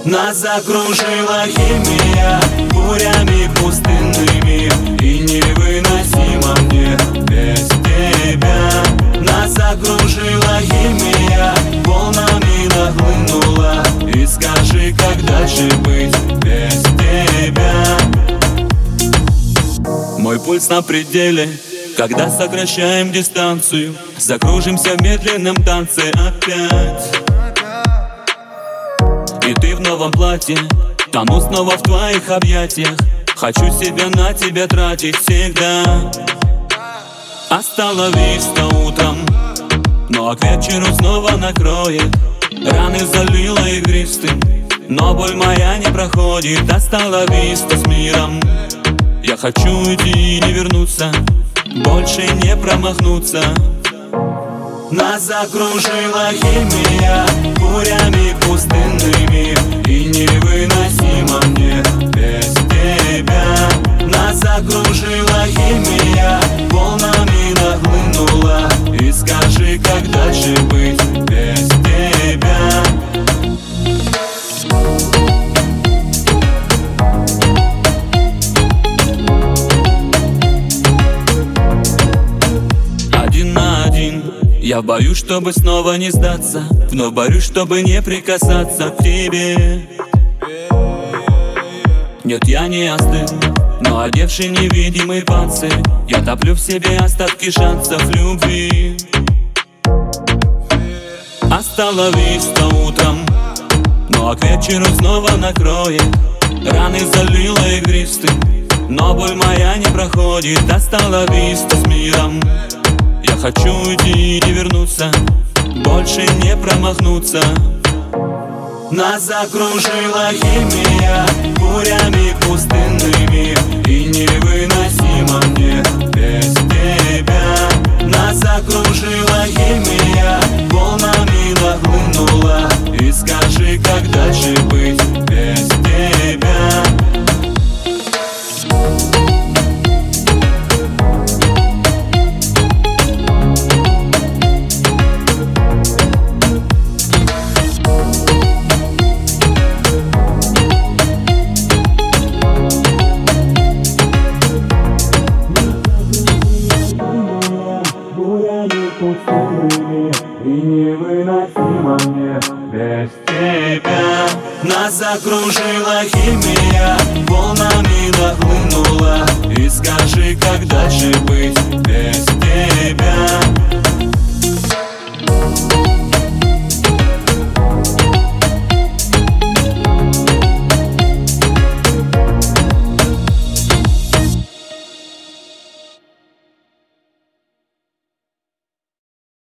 Нас закружила химия бурями пустынными, и невыносимо мне без тебя. Нас закружила химия, волнами нахлынула, и скажи, как дальше быть без тебя. Мой пульс на пределе, когда сокращаем дистанцию, закружимся в медленном танце опять. И ты в новом платье, тону снова в твоих объятиях. Хочу себя на тебя тратить всегда. Остановись утром, но к вечеру снова накроет. Раны залила игристым, но боль моя не проходит. Остановись с миром. Я хочу уйти и не вернуться, больше не промахнуться. Нас закружила химия бурями пустынными, и невыносимо мне без тебя. Нас закружила химия, волнами нахлынула, и скажи, как дальше быть без тебя. Один на один я боюсь, чтобы снова не сдаться, вновь борюсь, чтобы не прикасаться к тебе. Нет, я не остыл, но одевший невидимый панцирь, я топлю в себе остатки шансов любви. Остановись утром, но к вечеру снова накроет. Раны залила игристым, но боль моя не проходит. Остановись с миром. Я хочу уйти и не вернуться, больше не промахнуться. Нас закружила химия бурями пустынными, и невыносимо мне без тебя. Нас закружила химия, волнами нахлынула, и скажи, как дальше быть без тебя. И невыносимо мне без тебя. Нас закружила химия, волнами нахлынула, и скажи, как дальше быть без